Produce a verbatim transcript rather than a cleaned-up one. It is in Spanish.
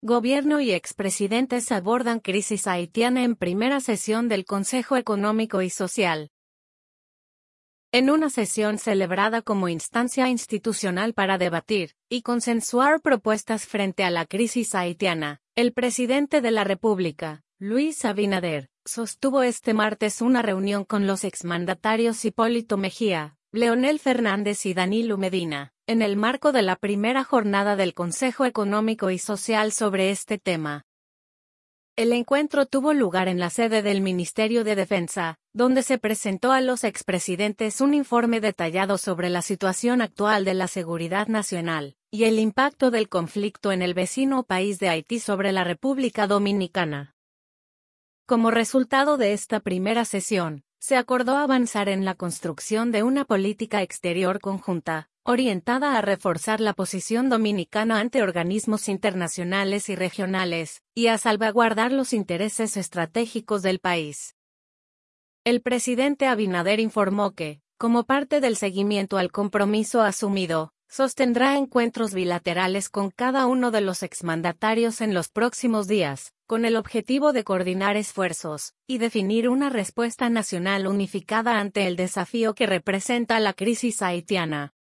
Gobierno y expresidentes abordan crisis haitiana en primera sesión del Consejo Económico y Social. En una sesión celebrada como instancia institucional para debatir y consensuar propuestas frente a la crisis haitiana, el presidente de la República, Luis Abinader, sostuvo este martes una reunión con los exmandatarios Hipólito Mejía, Leonel Fernández y Danilo Medina, en el marco de la primera jornada del Consejo Económico y Social sobre este tema. El encuentro tuvo lugar en la sede del Ministerio de Defensa, donde se presentó a los expresidentes un informe detallado sobre la situación actual de la seguridad nacional y el impacto del conflicto en el vecino país de Haití sobre la República Dominicana. Como resultado de esta primera sesión, se acordó avanzar en la construcción de una política exterior conjunta, orientada a reforzar la posición dominicana ante organismos internacionales y regionales, y a salvaguardar los intereses estratégicos del país. El presidente Abinader informó que, como parte del seguimiento al compromiso asumido, sostendrá encuentros bilaterales con cada uno de los exmandatarios en los próximos días, con el objetivo de coordinar esfuerzos y definir una respuesta nacional unificada ante el desafío que representa la crisis haitiana.